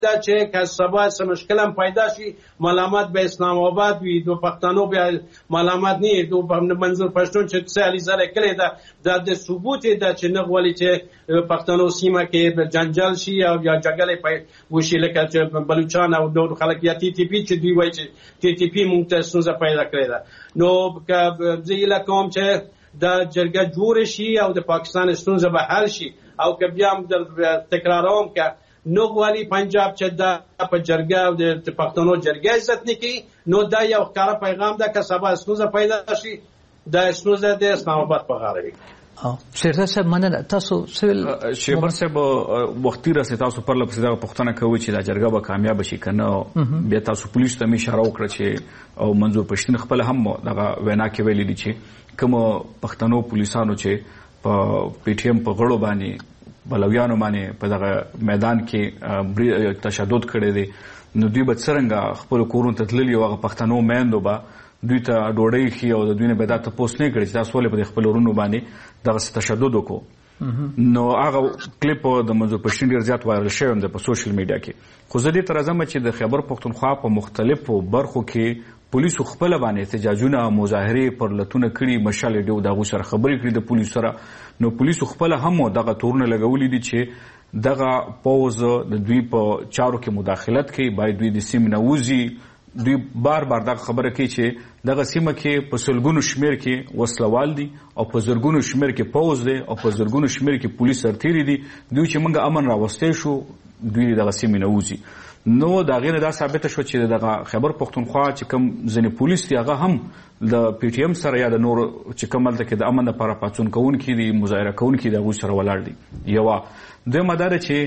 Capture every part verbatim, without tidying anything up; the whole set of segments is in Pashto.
دا چې که سبا څه مشکل هم پیدا شي ملامت به اسلام آباد وي دو پښتنو بیا ملامت نه دو منظور پښتون چې څه علي زره کړی دا دا د ثبوت دا چې نه غواړي چې پښتنو سیمه کې جنجال شي او یا جګړه وشي لکه چې بلوچستان او نور خلک یا تی تی پی چې دوی وایي چې تی تی پی مونږ ته ستونزه پیدا کړې ده نو که زه هیله کوم چې دا جرګه جوړ شي او د پاکستان ستونزه به حل شي او که بیا هم تکراروم که نو غواړي پنجاب چې دا په جرګه او د پښتنو جرګه عزت نه کوي نو دا یو ښکاره پیغام ده که سبا ستونزه پیدا شي دا ستونزه د اسلام آباد په غاړه وي. شیرزاد صاحب مننه. تاسو سویل شیبر صاحب وختي راسي تاسو پر لپاره دا پښتنه کوي چې دا جرګه به کامیاب شي کنه بیا تاسو پولیس ته اشاره وکړه چې او منظور پښتون خپل هم دغه وینا کې ویلي دي چې کوم پښتنو پولیسانو چې په پی ټی ایم په غړو باندې بلویانو باندې په دغه میدان کې تشدد کړی دی نو دوی به څرنګه خپل کورونو ته تللي او هغه پښتنو میندو به دوی ته ډوډۍ خي او د دوی نه به دا تپوس نه کړي چې تاسو ولې په خپل ورونو باندې دغه تشدد وکړو نو هغه کلیپ د منظور پښتون ډیر زیات وایرل شوی دی په سوشل میډیا کې خو زه دې تر ازمه چې د خیبر پښتونخوا په مختلفو برخو کې پولیسو خپل باندې احتجاجونه مظاهره پر لتونه کړي مشال ډیو دغه سره خبرې کړي د پولیسو سره نو پولیسو خپل هم دغه تورونه لګولې دي چې دغه پوز د دوی په چارو کې مداخلت کوي باید دوی د سیمې نه وځي دوی بار بار دغه خبره کوي چې دغه سیمه کې په سلګونو شمیر کې وسلوال دي او په زرګونو شمیر کې پوز دي او په زرګونو شمیر کې پولیس سرتیري دي دوی چې موږ امن راوستي شو دوی دغه سیمه نه وځي نو دا غیر دا ثابت شو چې دغه خیبر پښتونخوا چې کوم ځنې پولیس دی هغه هم د پی ټی ایم سره یا د نور چې کوم دلته کې د امن لپاره پاتون کوونکي دي مظاهره کوونکي د هغوی سره ولاړ دي یوه دویمه دا ده چې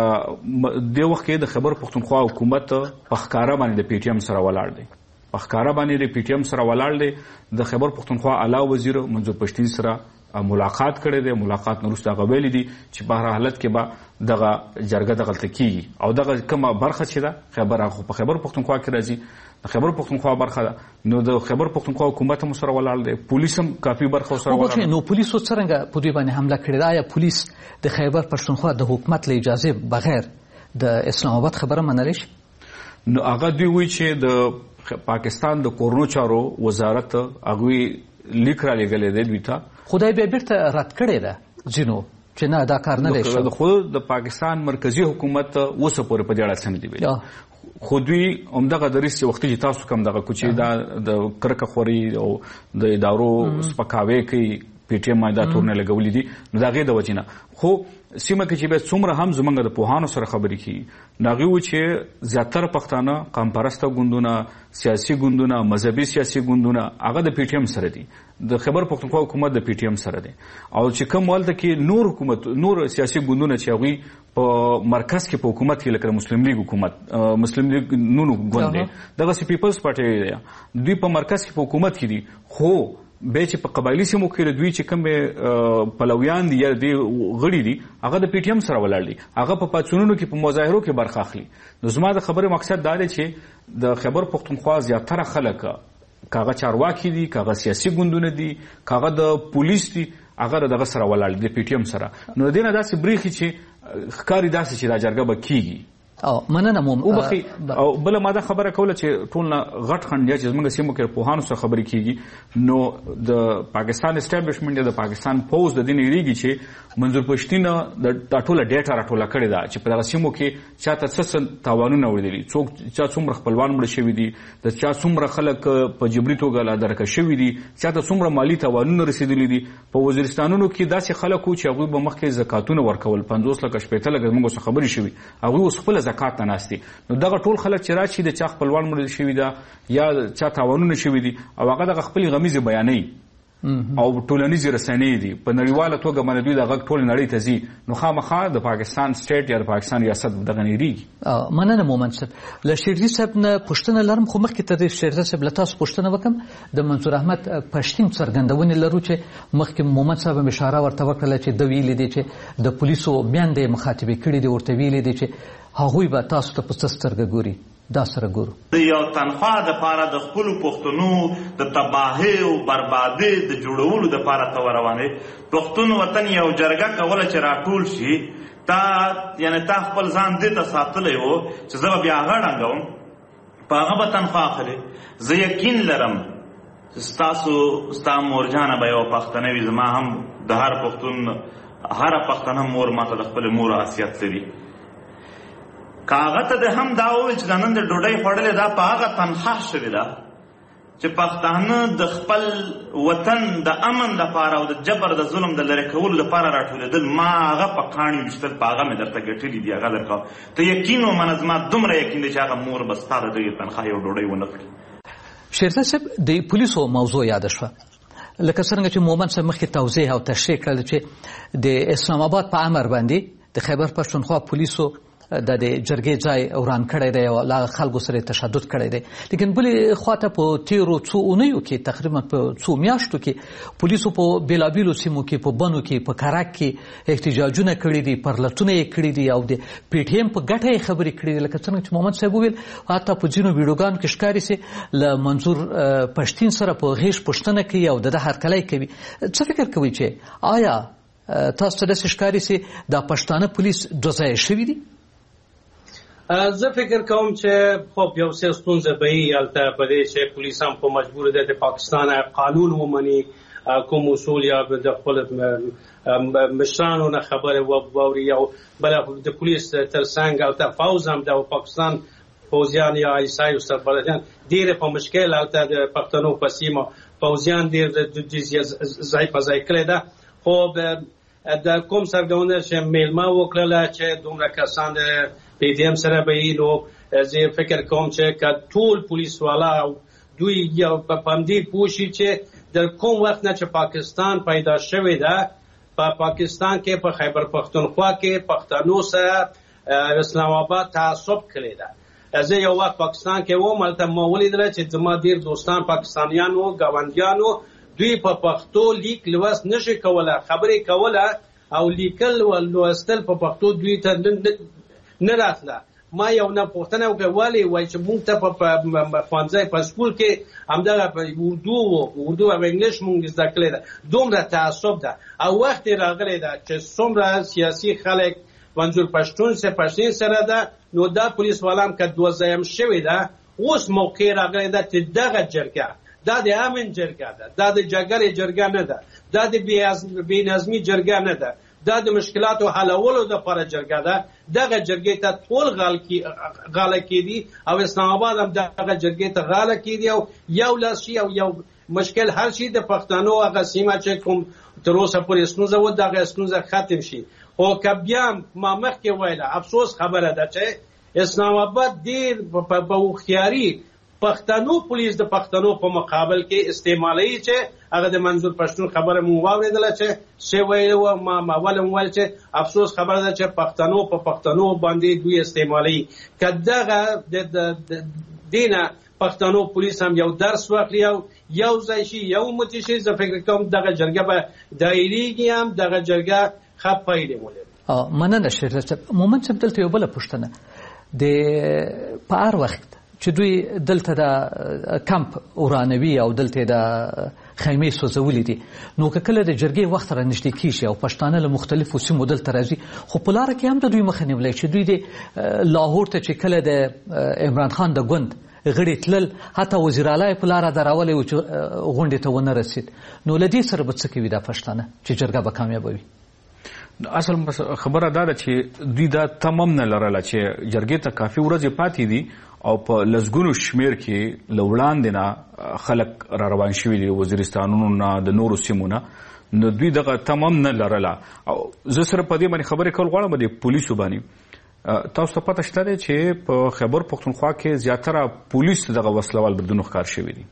دې وخت کې د خیبر پښتونخوا حکومت په ښکاره باندې د پی ټی ایم سره ولاړ دی په ښکاره باندې د پی ټی ایم سره ولاړ دی د خیبر پښتونخوا اعلی وزیر منظور پښتون سره ملاقات کړی دی ملاقات نه وروسته هغه ویلي دي چې په هر حالت کې به دغه جرګه دغلته کیږي او دغه کومه برخه چې ده خیبر هغه په خیبر پښتونخوا کې راځي د خیبر پښتونخوا برخه ده نو د خیبر پښتونخوا حکومت هم سره ولاړ دی پولیس هم کافي برخه سره ولاړ دی نو پولیس څنګه په دوی باندې حمله کړې ده آیا پولیس د خیبر پښتونخوا د حکومت له اجازه بغیر د اسلام آباد خبره منلی شي نو هغه دوی وایي چې د پاکستان د کورونو چارو وزارت هغوی لیک را لېږلی دی دوی ته خدای بیا بیرته رد کړې ده ځینو چې نه دا کار نه دی شوی خو د پاکستان مرکزی حکومت اوسه پورې په دې اړه څه نه دي ویلي خو دوی همدغه دریځ چې وختي چې تاسو کوم دغه کوچې دا د کرکه خوري او د ادارو سپکاوی کوي پی ټی ایم دا تورونه لګولي دي نو د هغې د وجې نه خو سیمه کې چې بیا څومره هم زموږ د پوهانو سره خبرې کوي نو هغوی وایي چې زیاتره پښتانه قام پرسته ګوندونه سیاسي ګوندونه مذهبي سیاسي ګوندونه هغه د پی ټی ایم سره دي د خیبر پښتونخوا حکومت د پی ټی ایم سره دی او چې کوم هلته کې نور حکومت نور سیاسي ګوندونه چې هغوی په مرکز کې په حکومت کې لکه مسلم لیگ حکومت مسلم لیگ نونو ګوند دی دغسې پیپلز پارټي دی دوی په مرکز کې په حکومت کې دي خو بیا چې په قبایلي سیمو کې دوی چې کوم پلویان دي یا د غړي دي هغه د پی ټی ایم سره ولاړ دي هغه په پاڅونونو کې په مظاهرو کې برخه اخلي نو زما د خبرې مقصد دا دی چې د خیبر پښتونخوا زیاتره خلک کاغه چارواکي دي کاغه سیاسي ګوندونه دي کاغه د پولیس دي هغه دغه سره ولاړ دي د پی ټی ایم سره نو د دې نه داسې بریښي چې ښکاري داسې چې دا جرګه به کیږي او مننه موم او بخي او بل ما دا خبره کوله چې ټول نه غټ خنډ چې زموږ سیمو کې پوهانو سره خبرې کیږي نو د پاکستان اسټابلیشمنت د پاکستان پوز د دین ایریږي چې منظور پښتون د ټوله ډیټا راټوله کړې ده چې په دغه سیمو کې چاته څه تاوانونه وړي څوک چا څومره خپلوان مړ شوي دي د چا څومره خلک په جبري توګه لا درکه شوي دي چاته څومره مالی تاوانونه رسیدلي دي په وزیرستانونو کې داسې خلک وو چې هغوی به مخکې زکاتونه ورکول پنځوس لکه شپېته لکه زموږ سره خبرې شوي هغوی اوس خپله زکات نه ناست دي نو دغه ټول خلک چې راشي د چا خپلوان مړ شوي ده یا چا تاوانونه شوي دي او هغه دغه خپلې غمیزې بیانوي او ټولنیزې رسنۍ دي په نړیواله توګه باندې دوی دغه ټولې نړۍ ته ځي نو خامخا د پاکستان سټیټ یا د پاکستان ریاست دغه نه هېرېږي مننه مومن صاحب له شیرزي صاحب نه پوښتنه لرم خو مخکې تر دې شیرزي صاحب له تاسو پوښتنه وکړم د منصور احمد پښتون څرګندونې لرو چې مخکې مومن صاحب هم اشاره ورته وکړله چې ده ویلي دي چې د پولیسو میندې مخاطبې کړي دي ورته ویلي دي چې هغوی به تاسو ته په څه سترګه ګوري دا سره ګورو د یو تنخوا دپاره د خپلو پښتنو د تباهۍ او بربادۍ د جوړولو دپاره ته وروانې پښتون وطن یو جرګه کوله چې راټول شي تا یعنی تا خپل ځان دې ته ساتلی و چې زه به بیا هغه ړنګوم، په هغه به تنخوا اخلې. زه یقین لرم ستاسو ستا مورجانه به یوه پښتنه وي، زما هم د هر پښتون هره پښتنه مور ماته د خپلې مور حیثیت لري. که هغه ته د هم دا وویل چې دا نن د ډوډۍ خوړلې دا په هغه تنخوا شوې ده چې پښتانه د خپل وطن د امن لپاره او د جبر د ظلم د لرې کولو لپاره راټولېدل، ما هغه په کاڼي ویشتل، په هغه مې درته ګټلي دي، هغه درکوه. ته یقین ومنه، زما دومره یقین دی چې هغه مور به ستا د دغې تنخوا یو ډوډۍ ونه کړي. شیرزاد صاحب، د پولیسو موضوع یاده شوه، لکه څرنګه چې مومند صاحب مخکې توضیح او تشریح کړل چې د اسلام آباد په امر باندې د خیبر پښتونخوا پولیسو د جرګې ځای وران کړی دی او لا خلکو سره تشدد کړی دی. لیکن بلې خواته په تیرو څو اونیو کې تقریبا په څو میاشتو کې پولیسو په بېلابېلو سیمو کې په بنو کې په کراک کې احتجاجونه کړي دي، پرلتونه یې کړي دي او د پی ټي ایم په ګټه یې خبرې کړي دي. لکه څنګه چې محمد صاحب وویل، حتی په ځینو ویډیوګانو کې ښکاري چې له منظور پښتین سره په غیږ پوښتنه کوي او د ده هرکلی کوي. څه فکر کوئ چې آیا تاسو ته داسې ښکاري چې دا پښتانه پولیس دوه ځایه شوي دي؟ زه فکر کوم چې خب یو څه ستونزه به وي هلته په دې چې پولیس هم خو مجبور دی د پاکستان قانون ومني، کوم اصول یا د خپل مشرانو نه خبرې واوري، او بله د پولیس تر څنګ هلته فوز هم د پاکستان پوځیان یا عیسایو سربلدیان ډېر په مشکل هلته د پښتنو په سیمه پوځیان ډېر ځای په ځای کړی ده. خو د کوم سرګردانه چې میلمه وکړله چې دومره کسان د پی ټي ایم سره به وي، نو زه فکر کوم چې که ټول پولیس والا دوی یو په همدې پوه شي چې د کوم وخت نه چې پاکستان پیدا شوی ده، په پاکستان کې په خیبر پښتونخوا کې پښتنو سره اسلام آباد تعصب کړی ده. زه یو وخت پاکستان کې وم، هلته ما ولیدله چې زما ډېر دوستان پاکستانیان وو، ګاونډیان وو، دوی په پښتو لیک لوست نشي کوله، خبرې کوله او لیکل او لوستل په پښتو دوی ته نه راتله. ما یو نه پوښتنه وکړه ولې، وایي چې موږ ته په ښوونځی په سکول کې همدغه اردو و اردو او انګلیش موږ زده کړې ده. دومره تعصب ده او وخت یې راغلی ده چې څومره سیاسي خلک منظور پښتون سره پښتین سره ده، نو دا پولیس والا هم که دوه ځایم شوې ده، اوس موقع راغلی ده چې دغه جرګه دا د امن جرګه ده، دا د جګړې جرګه نه ده، دا د بې نظمي جرګه نه ده، دا د مشکلاتو حلولو دپاره جرګه ده. دغه جرګې ته ټول غاله کېدي او اسلام آباد هم دغه جرګې ته غاله کېدي او یو لاس شي او یو مشکل حل شي، د پښتنو هغه سیمه چې کوم تر اوسه پورې ستونزه وه دغه ستونزه ختم شي. خو که بیا ما مخکې ویله، افسوس خبره ده چې اسلام آباد ډېر په هوښیاري پښتنو پولیس د پښتنو په مقابل کې استعمالوي، چې هغه د منظور پښتون خبره مو واورېدله چې څه ویلي وه. ما اول هم ویل چې افسوس خبره ده چې پښتنو په پښتنو باندې دوی استعمالوي. که دغه د دې نه پښتنو پولیس هم یو درس واخلي او یو ځای شي، یو متي شي، زه فکر کوم دغه جرګه به دایریږي، هم دغه جرګه ښه پایلې ولري. مننه شیرزاد صاحب. مومند صاحب، دلته یو بله پوښتنه، د په هر وخت چې دوی دلته د کمپ ورانوي او دلته د خیمې سوځولې دي، نو که کله د جرګې وخت را نږدې کېږي او پښتانه له مختلفو سیمو دلته راځي، خو په لاره کې هم د دوی مخه نیولی چې دوی د لاهور ته چې کله د عمران خان د ګوند غړي تلل، حتی وزیر اعلی یې په لاره دراولی و چې غونډې ته ونه رسېد. نو له دې سره به څه کوي دا پښتانه چې جرګه به کامیابه وي؟ اصل خبره دا ده چې دوی دا تمام نه لرله چې جرګې ته کافي ورځې پاتې دي او په لسګونو شمیر کې له وړاندې نه خلک را روان شوي دي، وزیرستانونو نه، د نورو سیمو نه، نو دوی دغه تمام نه لرله. او زه سره په دې باندې خبرې کول غواړم د پولیسو باندې. تاسو ته پته شته دی چې په خیبر پښتونخوا کې زیاتره پولیس دغه وسلوال بریدونو ښکار شوي دي.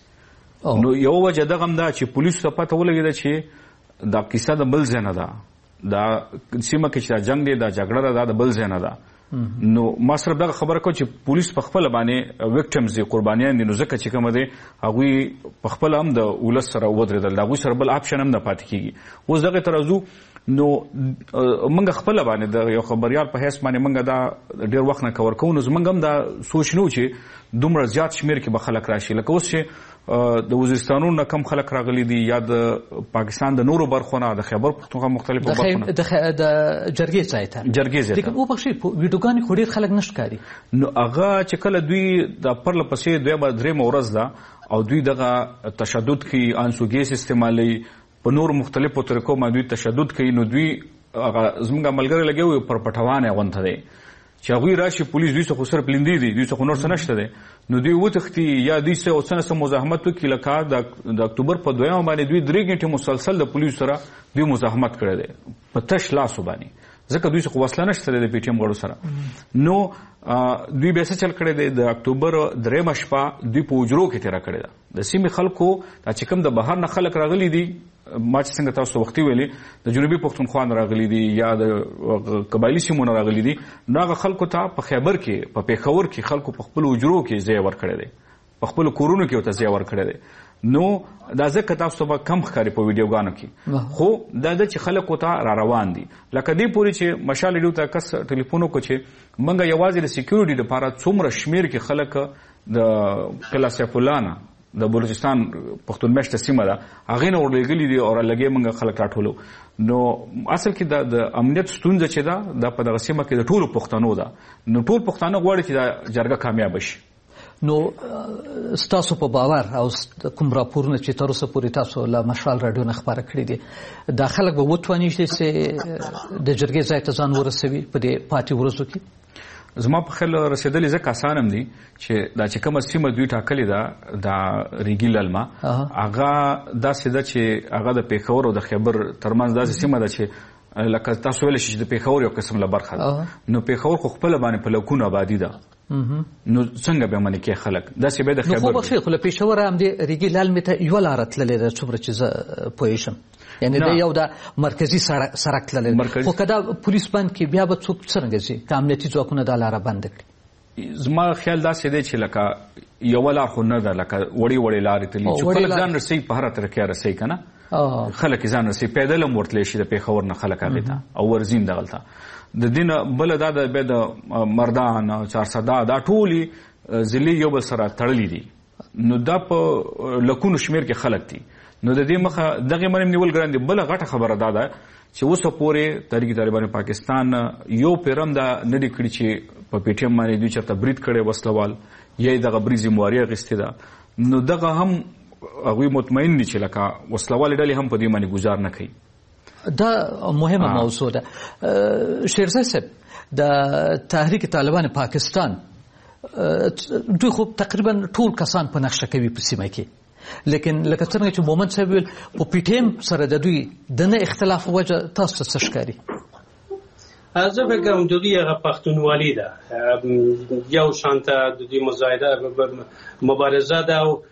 نو یو وجه دغه هم ده چې پولیسو ته پته ولګېده چې دا کیسه د بل ځای نه ده، دا سیمه کې چې دا جنګ دی، دا جګړه ده، دا د بل ځای نه ده، نو ما سره دغه خبره کوم چې پولیس په خپل باندې وکټمز دي قربانیان دي نو ځکه چې کوم دي هغه په خپل هم د ولس سره ودرېدل دا غوي سره بل اپشن هم نه پاتې کیږي اوس دغه ترازو نو منګه خپل باندې د یو خبريال په هیڅ باندې منګه دا ډیر وخت نه کور کوو نو زمنګ هم دا سوچ نو چې دومره زیات شمیر کې به خلک راشي لکه اوس چې د وزیرستانونو کم خلک راغلي دي یا د پاکستان د نورو برخونه د خیبر پختونخوا مختلفو برخونه د جرګې ځای ته جرګې ځای لیکن او بخشي ویډیوګان خو ډیر خلک نشکاري نو هغه چې کله دوی د پرله پسې دوی به درې مورز ده او دوی دغه تشدد کوي انسوګیس استعمالي په نور مختلفو طریقو باندې تشدد کوي نو دوی زموږ ملګری لګوي پر پټوانه غونته دي چې هغوی راشي پولیس دوی څخه صرف لیندې دي دوی څخه نور څه نشته دی نو دوی وتښتي یا دوی څه اوسنه سم مزاحمت وکړي لکه د اکتوبر په دویمه باندې دوی درې غنټې مسلسل د پولیسو سره دوی مزاحمت کړی دی په تش لاسو باندې ځکه دوی څخه وسله نشته دی د پی ټي ایم غړو سره نو دوی به څه چل کړی دی د اکتوبر درېیمه شپه دوی په حجرو کې تېره کړې ده د سیمې خلکو دا چې کوم د بهر نه خلک راغلي دي ما چې څنګه تاسو وختي ویلې د جنوبي پښتونخوا نه راغلي دي یا د قبایلي سیمو نه راغلي دي نو هغه خلکو ته په خیبر کې په پیښور کې خلکو په خپلو حجرو کې ځای ورکړی دی په خپلو کورونو کې ورته ځای ورکړی دی نو دا ځکه تاسو به کم ښکاري په ویډیوګانو کې خو دا ده چې خلکو ته را روان دي لکه دې پورې چې مشال ډیو ته کس ټلیفون وکړو چې موږ یوازې د سکیورټي لپاره څومره شمیر کې خلک د قلعه سیف الله نه د بلوچستان پښتون مشته سیمه ده هغې نه ورلېږلي دي او لګې موږ خلک راټولو نو اصل کې د امنیت ستونزه چې ده دا په دغه سیمه کې د ټولو پښتنو ده نو ټول پښتانه غواړي چې دا جرګه کامیابه شي نو ستاسو په باور او کوم راپورونه چې تر اوسه پورې تاسو له مشال راډیو نه خبره کړې دي دا خلک به وتواني چې د جرګې ځای ته ځان ورسوي په دې پاتې ورځو کې زما په خیال رسېدل ځکه اسان هم دي چې دا چې کومه سیمه دوی ټاکلې ده د ریګي للمه هغه داسې ده چې هغه د پیښور او د خیبر ترمنځ داسې سیمه ده چې لکه تاسو ویلی شئ چې د پیښور یو قسم له برخه ده نو پیښور خو خپله باندې په لکونو آبادي ده نو څنګه به منې کې خلک داسې به د خیبر نو خو بخښئ خو له پېښوره همدې ریګي للمې ته یوه لاره تللې ده څومره چې زه پوه شم یعنې د یو د مرکزي سړک تللی خو که دا پولیس بند کړي بیا به څوک څرنګه ځي که امنیتي ځواکونه دا لاره بنده کړي زما خیال داسې دی چې لکه یوه لار خو نه ده لکه وړې وړې لارې تلي چې خلک ځان رسوي په هره طریقه رسوي که نه خلک ځان رسوي پیدل هم ورتلی شي د پیښور نه خلک هغې ته او ورځي هم دغلته د دې نه بله دا د بیا د مردان چارسده دا ټولې ضلعې یو بل سره تړلي دي نو دا په لکونو شمیر کې خلک دي نو د دې مخه دغه منم نیول ګران دي بله غټه خبره دا ده چې اوسه پورې تحریک طالبان پاکستان یو پیرم دا نه دی کړي چې په پی ټي ایم باندې دوی چېرته برید کړی وسلوال یا یې دغه برید ذمهواري اخیستې ده نو دغه هم هغوی مطمئن دي چې لکه وسلوالې ډلې هم په دې باندې ګزار نه کوي دا مهمه موضوع ده شیرزای صاحب د تحریک طالبان پاکستان دوی خو تقریبا ټول کسان په نقشه کوي په سیمه کې لیکن لکه څنګه چې مومن صاحب ویل په پی ټي ایم سره د دوی د نه اختلاف وجه تاسو ته څه ښکاري زه فکر کوم د دوی هغه پښتونولي ده یو شانته د دوی مزایده مبارزه ده او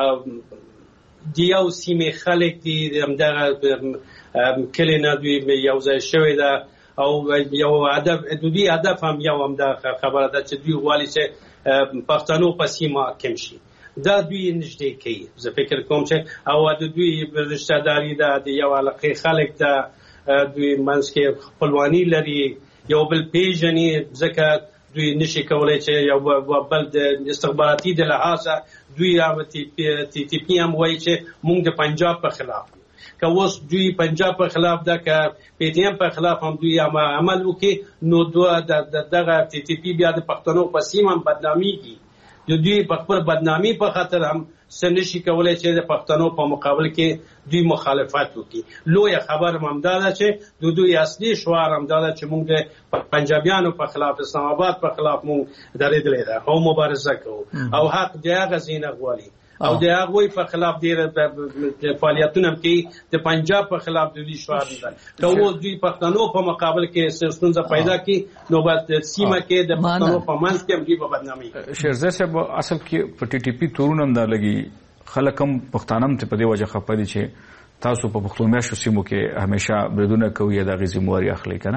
د یو سیمې خلک دي همدغه کلي نه دوی یو ځای شوی ده او یو هدف د دوی هدف هم یو همدغه خبره ده چې دوی غواړي چې پښتنو په سیمه کم شي دا دوی نږدې کوي زه فکر کوم چې او د دوی رشته داري ده د یو علاقې خلک ده دوی منځ کې خپلواني لري یو بل پیژني ځکه دوی نشي کولی چې یو بل د استخباراتي د لحاظه دوی تی تی پی هم وایي چې موږ د پنجاب په خلاف که اوس دوی پنجاب په خلاف ده که پی ټي ایم په خلاف هم دوی عمل وکړي نو دغه تی تی پی بیا د پښتنو په سیمه هم بدنامېږي د دوی په خپل بدنامي په خاطر هم څه نشي کولی چې د پښتنو په مقابل کې دوی مخالفت وکړي لویه خبر هم همدا ده چې د دوی اصلي شعار همدا ده چې موږ د پنجابیانو په خلاف اسلام آباد په خلاف موږ درېدلی ده او مبارزه کوو او حق د هغه ځای نه غواړي او د هغوی په خلاف ډېر فعالیتونه هم کوي د پنجاب په خلاف د دوی شعار ده که اوس دوی پښتنو په مقابل کې ستونزه پیدا کړي نو به سیمه کې د پښتنو په منځ کې هم دوی په بدنامي شیرزای صاحب اصل کې په ټي ټي پي تورونه هم دا لګي خلک هم پښتانه هم په دې وجه خفه دي چې تاسو په پښتون میاشتو سیمو کې همیشه بریدونه کوئ یا د هغې ذمهواري اخلئ که نه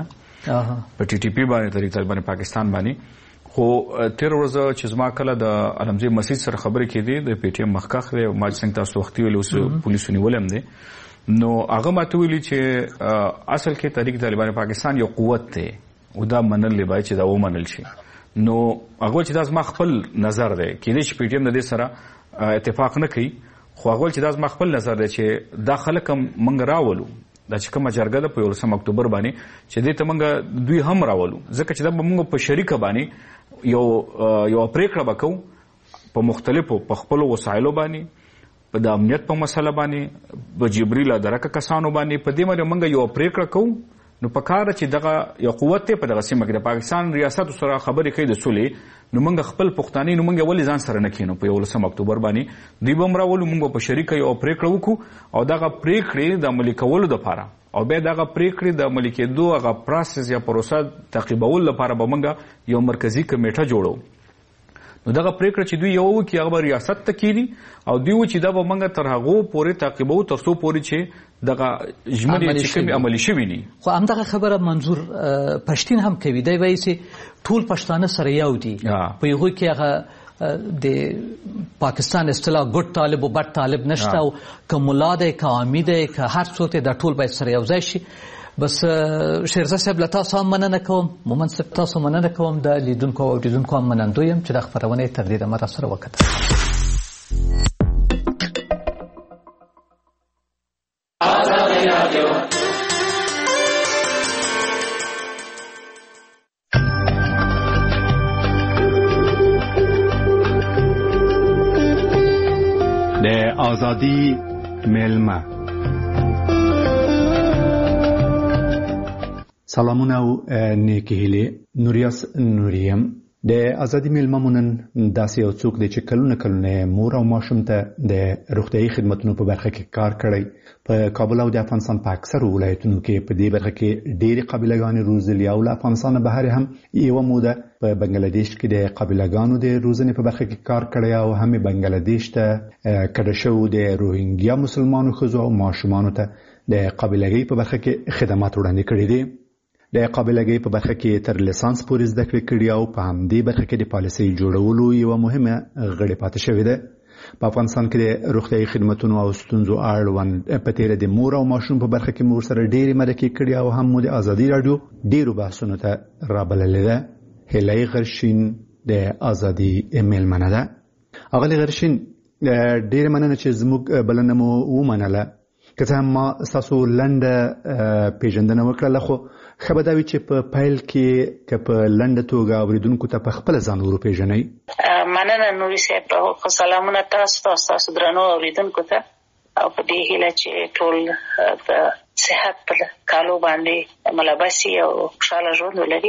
په ټي ټي پی باندې طریق طالبان پاکستان باندې خو تیر ورځ چې زما کله د علمزی مسجد سره خبرې کېدې د پی ټی ایم مخکخ دی ما څنګه تاسو وختي ویل اوس پولیسو نیولم دي نو هغه ماته ویلي چې اصل کې طریق طالبان پاکستان یو قوت دی او دا منل لبای چې دا ومنل شي نو هغه چې دا زما خپل نظر دی کېدې چې پی ټی ایم د دې سره اتفاق نه کوي خو هغه چې دا زما خپل نظر دی چې دا خلک منګ راولو دا چې کومه جرګه ده په یولسم اکتوبر باندې چې دې ته موږ دوی هم راولو ځکه چې دا به موږ په شریکه باندې یو یو پریکړه وکړو په مختلفو په خپلو وسایلو باندې په د امنیت په مسله باندې په جبري له درکه کسانو باندې په دې باندې موږ یو پریکړه کوو نو په کار چې دغه یو قوت په دغه سیمه کې د پاکستان ریاست سره خبرې کوي د سولې نو موږ خپل پښتاني نو موږ ولې ځان سره نه کینو په یولسم اکتوبر باندې دوی به راولو موږ په شریکه یو پریکړه وکړو او دغه پریکړې د عملي کولو لپاره او بیا دغه پریکړې د عملي کېدو هغه پروسس یا پروسه تعقیبول لپاره به موږ یو مرکزی کمیټه جوړو نو دغه پریکړه چې دوی یو وکړي هغه ریاست ته کیږي او دوی چې دا به موږ تر هغه پورې تعقیبو تر څو پورې چې دغه ژمنې چې کومې عملي شوي دي خو همدغه خبره منظور پښتين هم کوي دی وایي چې ټول پښتانه سره یو دي په یو کې هغه د پاکستان اصطلاح ګډ طالب او بد طالب نشته او کوملا ده کامي ده که هر څوک د ټول باید سره یو ځای شي بس شیرزه صاحب له تاسو هم مننه کوم مومن صاحب تاسو مننه کوم د لیدونکو او اوریدونکو هم منندوی یم چې د خبرونه تر دې دمه سره وکړه د آزادی ملما سلامونه او نیکی هیلې نوریاس نوریم د ازادي میلممونن داسې یو څوک دی چې کلونه کلونه مور او ماشوم ته د روغتیايي خدماتو په برخه کې کار کړی په کابل او د افغانستان په اکثر ولایتونو کې په دې برخه کې ډېری قبیلهګانې روزلي او له افغانستان بهر هم یو موده په بنگلاديش کې د قبیلهګانو د روزنې په برخه کې کار کړی او هم بنگلاديش ته کډه شو د روهینګیا مسلمانانو ښځو او ماشومانو ته د قبیلګۍ په برخه کې خدمات وړاندې کړي دي د قابلګۍ په برخه کې تر لیسانس پورې زده کړې کړي او په همدې برخه کې د پالیسۍ جوړولو یو مهمه غړې پاتې شوې ده په افغانستان کې د روغتیايي خدماتو او ستونزو اړوند په تیره د مور او ماشوم په برخه کې مور سره ډېرې مرکې کړي او هم د ازادي رادیو ډېرو بحثونو ته رابللې ده هیلای غرشین د ازادي میلمنه ده اغلی غرشین ډېر مننه چې زموږ بلنه مو ومنله که څه هم ما ستاسو لنډه پیژندنه وکړله خو ښه به دا وي چې په پیل کې که په لنډه توګه اورېدونکو ته په خپله ځان ور وپېژنئ. مننه نوري صاحب خو سلامونه تاسو ته ستاسو درنو اورېدونکو ته او په دې هیله چې ټول د صحت په کالو باندې ملبس او خوشحاله ژوند ولري.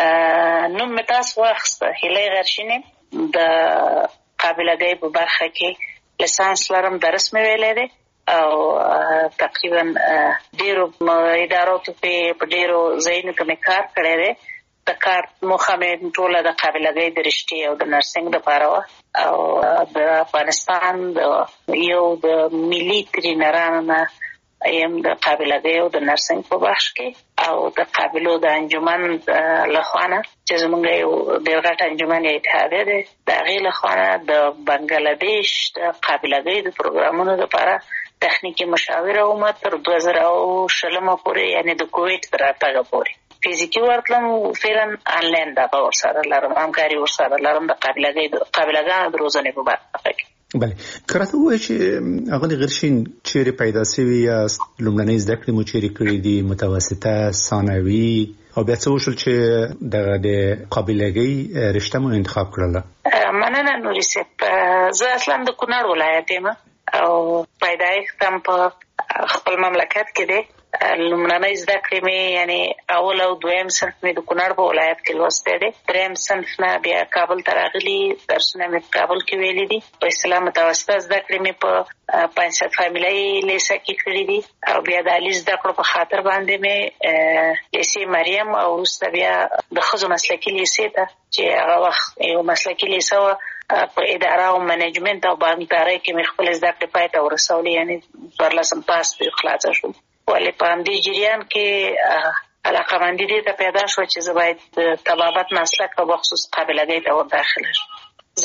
نوم مې تاسو واخیسته هیلۍ غرشین د قابلګۍ په برخه کې لیسانس لرم درس مې ویلی دی او تقریبا ډیرو اداراتو په ډیرو ځایونو کې مې کار کړی دی. د کار موخه مې ټوله د قابلګۍ د رشتې او د نرسنګ دپاره وه او د افغانستان د یو د ملي ټرینرانو نه یم د قابلګۍ او د نرسنګ په بخش کې او د قابلو د انجمن لخوا نه چې زموږ یو ډېر غټ انجمن یا اتحادیه دی د هغې لخوا نه د بنګلادیش د قابلګۍ د پروګرامونو دپاره تخنیکی مشاوره ومه تر دوه زره او شلمه پورې یعنې د کوویډ تر راتګه پورې فزیکي ورتلم فعلا آنلاین دغه ورسره لرم همکاري ورسره لرم د قابلګۍ قابلګانو د روزنې په برخه کې. بله که راته ووایې چې اغلې غرشین چیرې پیدا سوي یاست لومړنۍ زده کړې مو چیرې کړې دي متوسطه ثانوي او بیا څه وشول چې دغه د قابلګۍ رشته مو انتخاب کړله؟ مننه نوري صاحب زه اصلا د کونړ ولایت یم او پیدایښت هم په خپل مملکت کې دی. لومړنۍ زده کړې مې یعنې اول او دویم صنف مې د کونړ په ولایت کې لوستی دی. دریم صنف نه بیا کابل ته راغلي درسونه مې په کابل کې ویلي دي. په اصطلاح متوسطه زده کړې مې په پنځه فامیلۍ لیسه کې کړي دي او بیا د عالي زده کړو په خاطر باندې مې لیسې مریم او وروسته بیا د ښځو مسلکي لیسې ته چې هغه وخت یو مسلکي لیسه وه په اداره او منیجمنت او بانکدارۍ کې مې خپلې زده کړې پای ته ورسولې یعنې څوارلسم پاس خلاصه شوم. ولې په همدې جریان کې علاقمندي دې ته پیدا شوه چې زه باید د طبابت مسلک په بخصوص قابلګۍ ته ور داخله شم،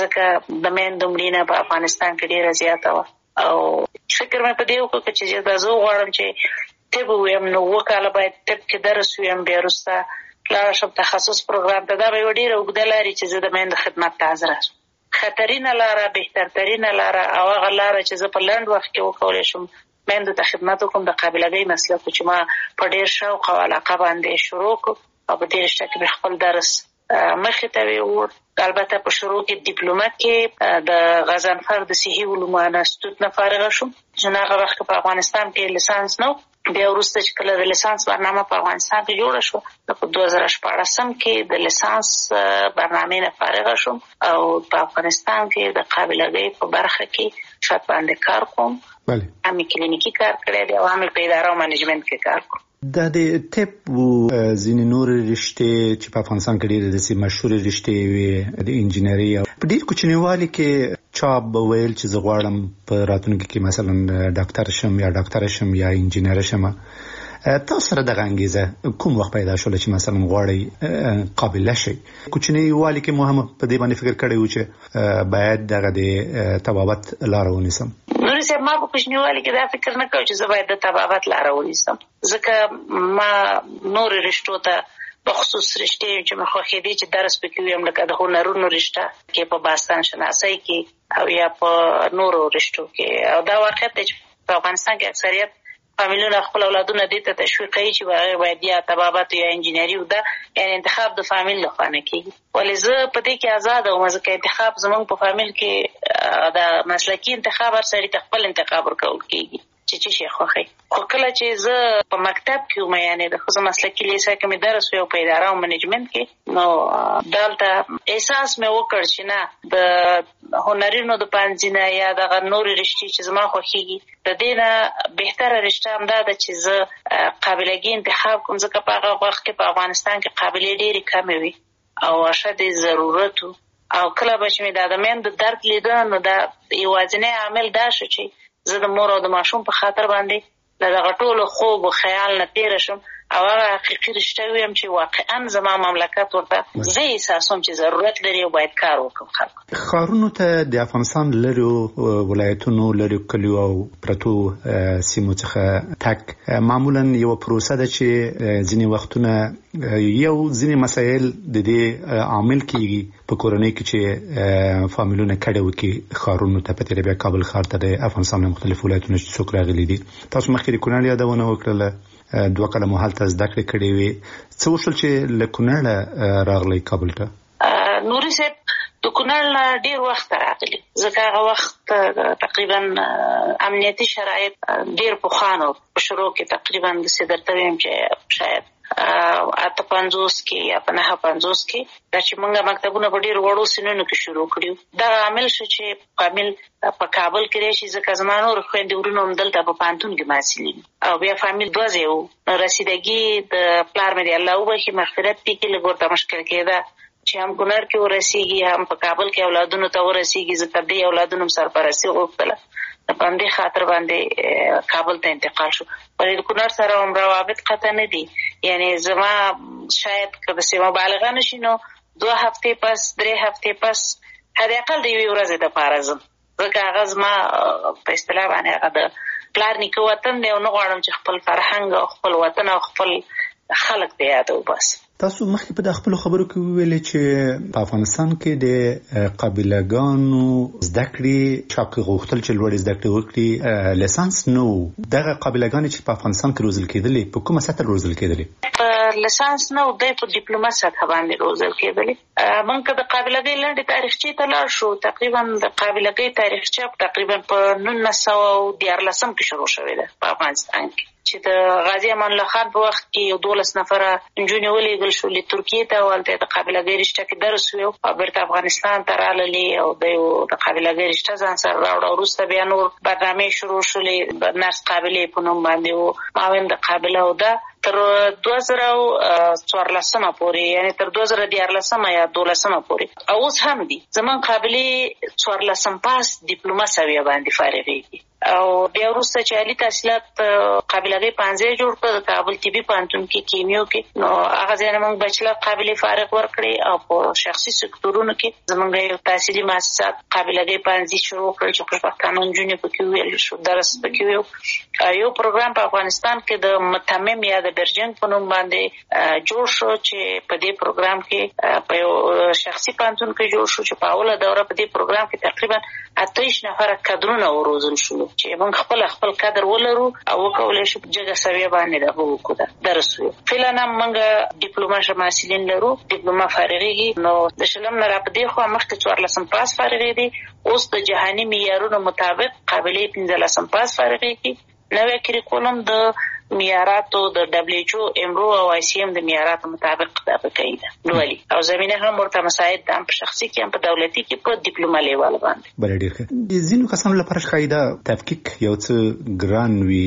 ځکه د میندو مړینه په افغانستان کې ډېره زیاته وه او فکر مې په دې وکړ چې دا زه غواړم چې طب ویم، نو اووه کاله باید طب کې درس ویم، بیا وروسته لاړه شم تخصص پروګرام ته. دا به یوه ډېره اوږده لارې چې زه د میندو خدمت ته حاضره شم. خطرینه لاره، بهترترینه لاره او هغه لاره چې زه په لنډ وخت کې وکولی شم میندو ته خدمت وکړم د قابلګۍ مسلک چې ما په ډېر شوق او علاقه باندې شروع کړ او په دې رشته کې مې خپل درس مخې ته ویوړ. البته په شروع کې ډیپلومات کې د غضنفر د صحي علومو انستیتوت نه فارغه شوم چې هغه وخت په افغانستان کې لیسانس نه و. بیا وروسته چې کله د لیسانس برنامه په افغانستان کې جوړه شوه په دوه زره شپاړسم کې د لیسانس برنامې نه فارغه شوم او په افغانستان کې د قابلګۍ په برخه کې شاید باندې کار کوم. بله همې کلینیکي کار کړی دی او همې په اداره او منیجمنت کې کار کوم. د د طب و ځینې نور رشتې چې په افغانستان کې ډېرې داسې مشهورې رشتې وي د انجینري او په ډېر کوچنیوالي کې چا به ویل چې زه غواړم په راتلونکي کې مثلا ډاکټر شم یا ډاکټره شم یا انجینر شم. تاسو سره دغه انګیزه کوم وخت پیدا شول چې مثلا غواړئ قابله شئ؟ کوچنیوالي کې مو هم په دې باندې فکر کړی و چې باید دغه د طبابت لاره ونیسم؟ نوري صاحب ما په کوچنیوالي کې دا فکر نه کوم چې زه باید د طبابت لاره ونیسم، ځکه ما نور رشتو ته بخصوص رشتې چې مې خوښېدې چې درس پکې ویم، لکه د هنرونو رشته کې په باستان شناسۍ کې او یا په نورو رشتو کې. او دا واقعیت دی چې په افغانستان کې اکثریت فامیلونه خپل اولادونه دې ته تشویق کوي چې هغه باید یا طبابت یا انجینري وده، یعنی انتخاب د فامیل لخوا نه کېږي. ولې زه په دې کې آزاده وم، ځکه انتخاب زموږ په فامیل کې د مسلکي انتخاب هر سړي ته خپل انتخاب ورکول کېږي چې څه شي خوښوي. خو کله چې زه په مکتب کې وم، یعنې د ښځو مسلکي لیسه کې مې درس وی او په اداره او منیجمنت کې، نو دلته احساس مې وکړ چې نه د هنرونو د پانځي نه یا دغه نورې رشتې چې زما خوښېږي د دې نه بهتره رشته همدا ده چې زه قابلګي انتخاب کوم، ځکه په هغه وخت کې په افغانستان کې قابلې ډېرې کمې وي او اشد ضرورت و. او کله به چې مې دا د میندو درد لیده نو دا یوازینی عامل دا شو چې زه د مور او د ماشوم په خاطر باندې له دغه ټولو خوب و خیال نه تېره شم او هغه حقیقي رشته ویم چې واقعا زما مملکت ورته زه احساسوم چې ضرورت لري او باید کار وکړم. خلکو ښارونو ته د افغانستان لرو ولایتونو لرو کلیو او پرتو سیمو څخه تک معمولا یو پروسه ده چې ځینې وختونه یو ځینې مسایل د دې عامل کېږي په کورنۍ کې چې فامیلونه کډه وکړي ښارونو ته، په تېره بیا کابل ښار ته د افغانستان مختلفو ولایتونو چې څوک راغلي دي. تاسو مخکې د کونړ یادونه وکړله، دوه کاله مو هلته زده کړې کړې وې. څه وشول چې له کونړه راغلی کابل ته؟ نوري صاحب د کونړ نه ډېر وخت راغلی، ځکه هغه وخت تقریبا امنیتي شرایط ډېر پخوانه په شروع کې تقریبا داسې درته ویم چې شاید اته پنځوس کې یا په نهه پنځوس کې دا چې موږ مکتبونه په ډېرو وړو سنونو کې شروع کړي. دغه عامل شو چې فامیل په کابل کې راشي، ځکه زما نور خویندې ورونه هم دلته په پوهنتون کې محصلین او بیا فامیل دوه ځای وو. رسیدګي د پلار مې د الله وبخښي مغفرت پې کې لږ ورته مشکل کېده چې هم کونړ کې ورسېږي هم په کابل کې اولادونو ته ورسېږي، ځکه دې اولادونو هم سرپرستي غوښتله. په همدې خاطر باندې کابل ته انتقال شو. ولې د کونړ سره هم روابط قطع نه دي، یعنی زما شاید که داسې مبالغه نه شي نو دوه هفتې پس درې هفتې پس حداقل د یوې ورځې دپاره ځم، ځکه هغه زما په اصطلاح باندې هغه د پلار نیکه وطن دی او نه غواړم چې خپل فرهنګ او خپل وطن او خپل خلک د یاده وباسم. تاسو مخکې په د خپلو خبرو کې وویلې چې په افغانستان کې د قابلګانو زده کړې چا که غوښتل چې لوړې زده کړې وکړي لیسانس نه و. دغه قابلګانې چې په افغانستان کې روزل کېدلې په کومه سطح روزل کېدلې؟ په لیسانس نه و، دی په ډیپلوما سطح باندې روزل کېدلې. موږ که د قابلګۍ لنډې تاریخچې ته لاړ شو، تقریبا د قابلګۍ تاریخچه تقریبا په نولس سوه دیارلسم کې شروع شوې ده په افغانستان کې، چې د غازي امان الله خان په وخت کې یو دولس نفره نجونې ولېږل شولې ترکیې ته، هلته د قابلګۍ رشته کې درس ویو او بیرته افغانستان ته راللې او د یو د قابلګۍ رشته ځان سره راوړه. وروسته بیا نور برنامې شروع شولې، نرس قابلې په نوم باندې و، ما ویم د قابله او ده تر دوه زره څوارلسمه پورې، یعنی تر دوه زره دیارلسمه یا دولسمه پورې. او اوس هم دي زموږ قابلې څوارلسم پاس ډیپلوما سویه باندې فارغېږي. او بیا وروسته چې عالي تحصیلات قابلګۍ پانځه جوړ کړ کابل طبي پوهنتون کې کیمیو کې، نو هغه ځای نه موږ بچلر قابلي فارغ ورکړي او په شخصي سکتورونو کې زموږ یو تحصیلي مؤسسات قابلګۍ پانځه شروع کړل چې په پښتانه نجونې پکې ویل شو، درس پکې ویو. یو پروګرام په افغانستان کې د متمم یا د برجنګ په نوم باندې جوړ شو چې په دې پروګرام کې په یو شخصي پوهنتون کې جوړ شو چې په اوله دوره په دې پروګرام کې تقریبا اتهشت نفر کادرونه وروزل شو چې موږ خپل خپل کادر ولرو او وکولای شو جګه سویه باندې د وکړو درس وو. فعلا موږ ډیپلوما شماسلین لرو، ډیپلوما فارغي، نو د شلم نه را پدې خو مخکې څوارلسم پاس فارغي دي، اوس د جهاني معیارونو مطابق قابلې پنځلسم پاس فارغي کې نوې کریکولم د معیاراتو د دبليو ایچ او امرو او آی سی ام د معیاراتو مطابق دا پکې نو ولي او زمينه هم ورته مساعد د په شخصي کې هم په دولتي کې په ډیپلوما لیول باندې. بل ډیر ښه. ځینو کسانو لپاره قاعده تفکیک یو څه ګران وی،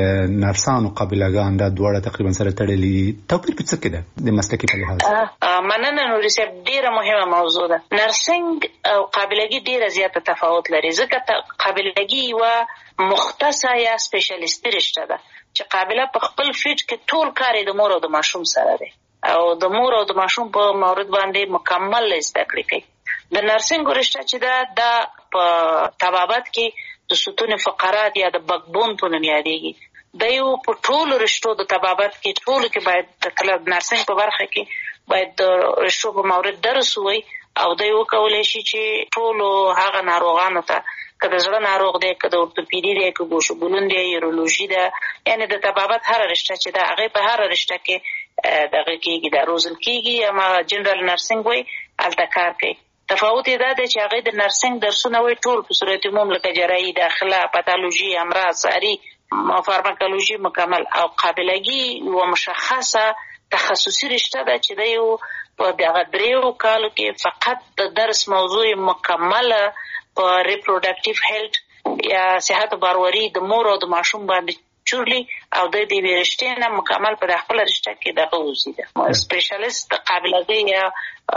نرسانو قابلګان دا دواړه تقریبا سره تړلي، توپیر په څه کې ده د مسلکي په لحاظ؟ مننه نوري صاحب، ډیره مهمه موضوع ده. نرسنګ او قابلګي ډیره زیاته تفاوت لري، ځکه قابلګي و مختصه یا سپیشلیسټي رشته ده چې قابله په خپل فیلډ کې ټول کار د مور او د ماشوم سره دی او د مور او د ماشوم په مورد باندې مکمل زده کړې کوي. د نرسنګ رشته چې ده دا په طبابت کې د ستون فقرات یا د بکبون په نوم یادېږي. د یو په ټولو رشتو د طبابت کې ټولو کې باید د کله نرسنګ په برخه کې باید د رشتو په مورد درس وي او د یو کولای شي چې ټولو هغه ناروغانو ته کله زړه ناروغ دی، کله اورتوپیدي دی، کله ګوشوګلون دی، یورولوژي ده، یعنی د طبابت هر رشته چې ده هغه په هر رشته کې دغه کېږي، د روزل کېږي، اما جنرال نرسنګ وي هلته کار کوي. تفاوت یې دا دی چې هغه د نرسنګ درسونه وي ټول په صورت عموم لکه جراحي، داخله، پاتالوژي، امراض، ساري، فارماکولوژي مکمل، او قابلګي یوه مشخصه تخصصي رشته ده چې د یو په دغه دریو کالو کې فقط د درس موضوع مکمله په ریپروډکټیو هیلث یا صحت باروری د مور او د ماشوم باندې چورلی او د دې رشتې نه مکمل په خپل رشته کې دغه وزي ده. سپیشلیست قابلګي یا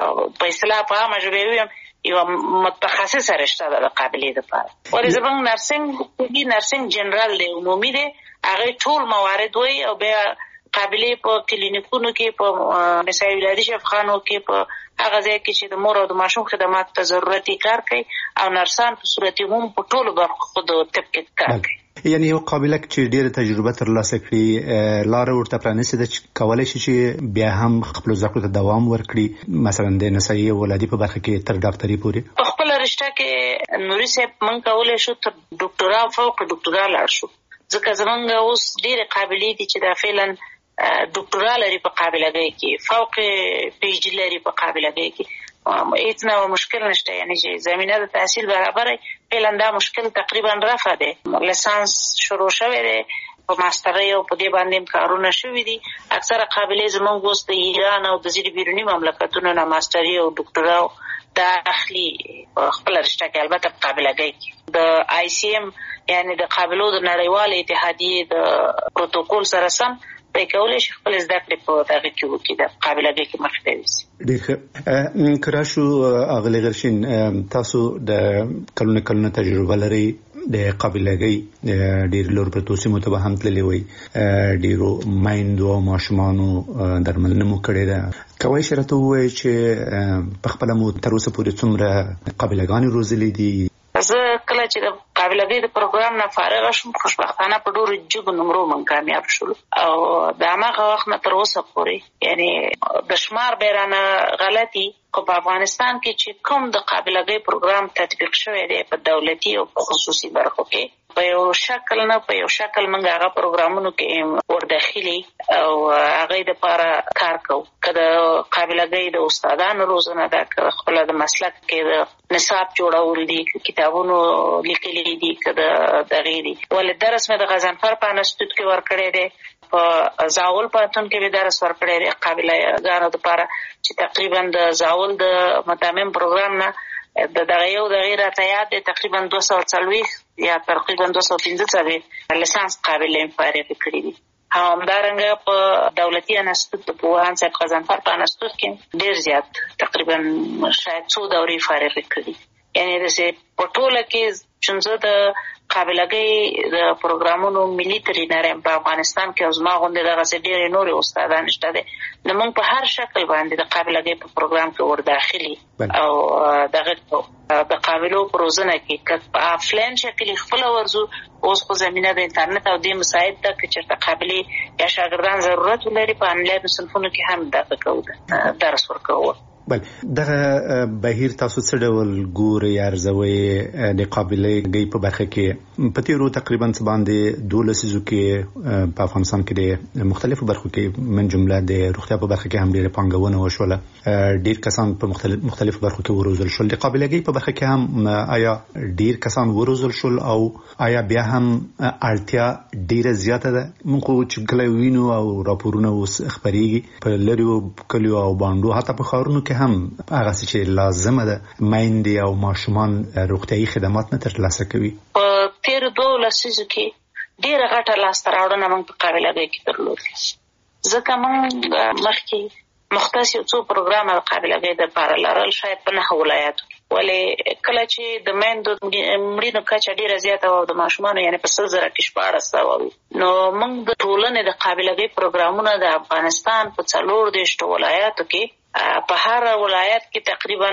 په اصطلاح په عامه ژبه ویم یو متخصصه رشته ده د قابلې لپاره. ولې زموږ نرسنګ دی نرسنګ جنرال دی، عمومي دی، هغه ټول موارد وي او بیا قابلې په کلینیکونو کې په مثال ولادي شفاخانو کې په هغه ځای کې چې د مور او د ماشوم خدمات ته ضرورتي کار کوي او نرسان په صورت عموم په ټولو برخو خود طبق کار کوي. یعنی یو قابلک چې ډیره تجربه ترلاسه کړي لار ورته پرانیسي د کولای شي چې بیا هم خپل زده ته دوام ورکړي، مثلا د نسایي ولادي په برخه کې تر ډاکټري پورې په خپل رشته کې نوري صاحب مونږ کولای شو تر ډاکټرا فوق ډاکټرا لاړ شو، ځکه زمونږ اوس ډیره قابلیت دي چې دا فعلا ډاکټرا لري په قابلګۍ کې، فوق پی ایچ ډي لري په قابلګۍ کې، هیڅ نه مشکل نشته، یعنی چې زمينه د تحصیل برابر فعلا دا مشکل تقریبا رفع دی. لیسانس شروع شوی دی، په ماسترۍ او په دې باندې کارونه شوي دي. اکثره قابلې زموږ اوس د ایران او د ځینې بیروني مملکتونو نه ماستري او ډاکټرا دا اخلي په خپل رشته کې، البته په قابلګۍ کې د آی سی ام یعنی د قابلو د نړیوال اتحادیې د پروتوکول سره سم په کولای شي خپل زده کړې په دغه کې وکړي، د قابلګۍ کې مخکې وي. ډېر ښه. کراشو اغلی غرشین، تاسو د کلونه کلونه تجربه لري د قابلګۍ، ډېر لور پرتو سیمو ته به هم تللي وئ، ډېرو میندو او ماشومانو درملنه مو کړې ده. کولی شئ راته ووایئ چې په خپله مو تر اوسه پورې څومره قابلګانې روزلي دي؟ زه کله چې د قابلګۍ د پروګرام نه فارغ شوم، خوشبختانه په ډېرو جګو نمرو من کامیاب شول او د هماغه وخت نه تر اوسه پورې یعنی د شمار بیرانه غلطي خو په افغانستان کې چې کوم د قابلګۍ پروګرام تطبیق شوی دی په دولتي او په خصوصي برخو کې په یو شکل نه په یو شکل موږ هغه پروګرامونو کې ورداخلي او هغه د لپاره کار کوو، که د قابلګۍ د استادانو روزنه ده، که خپل د مسلک کې د نصاب جوړول دي، که کتابونو لیکلي دي، که د دغې دي. ولې درس مې د غضنفر په انسټیټیوټ کې ورکړی دی، په زاول پوهنتون کې به درس ورکړی دی قابلګانو لپاره چې تقریبا د زاول د متمم پروګرام نه د دغه یو دغه راته یاد دی تقریبا دوه سوه څلوېښت یا تقریبا دوه سوه پنځه څلوېښت لیسانس قابلې فارغې کړي دي. همدارنګه په دولتي انسټیټیوټ د پوهاند صاحب غضنفر په انسټیټیوټ کې ډېر زیات تقریبا شاید څو دورې فارغې کړي، یعنې داسې په ټوله کې چې زه د قابلګۍ د پروګرامونو ملي ترینر په افغانستان کې اوس ما غونډه دغه ډېرې نورې استادان شته دي نو موږ په هر شکل باندې د قابلګۍ په پروګرام کې ورداخلي او دغه د قابلو پروژنه کې په افلاین شکل خپل ورزو اوس خو زمينه د انټرنیټ او د مساعد د کچرته قابلې یا شاګردان ضرورت لري په انلاین صنفونو کې هم دغه کوو درس ورکوو. بل دغه بهیر تاسو څه ډول ګوري ارزوي د قابلګۍ په برخه کې په تیرو تقریبا څه باندې دولسیزو کې په افغانستان کې د مختلفو برخو کې من جمله د روغتیا په برخه کې هم ډېر پانګونه وشوله ډېر کسان په مختلف مختلفو برخو کې وروزل شول د قابلګۍ په برخه کې هم آیا ډېر کسان وروزل شول او آیا بیا هم اړتیا ډېره زیاته ده موږ چې کله وینو او راپورونه اوس خبريږي په لریو کلیو او باندو حتی په خارونو کې هم هغه چې لازمه ده میندې او ماشومان روغتیايي خدمات نه ترلاسه کوي. په تیر دوه لسیزو کې ډېره غټه لاسته راوړنه موږ په قابلګۍ کې درلوده ځکه موږ مخکې مختص یو څو پروګرام د قابلګۍ دپاره لرل شاید په نهه ولایاتو ولې کله چې د میندو مړینو کچه ډېره زیاته وه او د ماشومانو یعنې په سل زره کې شپاړس سوه وو نو موږ د ټولنې د قابلګۍ پروګرامونه د افغانستان په څلور دېرشو ولایاتو کې په هر ولایت کې تقریبا